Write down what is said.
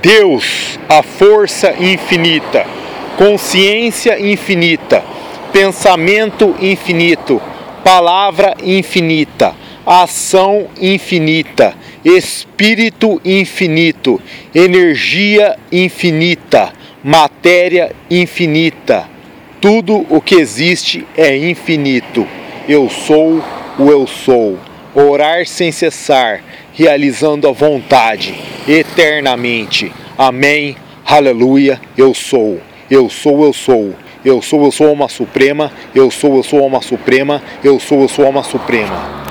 Deus, a força infinita, consciência infinita, pensamento infinito, palavra infinita, ação infinita, espírito infinito, energia infinita, matéria infinita. Tudo o que existe é infinito. Eu sou o eu sou. Orar sem cessar, realizando a vontade, eternamente. Amém. Aleluia. Eu sou. Eu sou, eu sou. Eu sou alma suprema. Eu sou alma suprema. Eu sou alma suprema.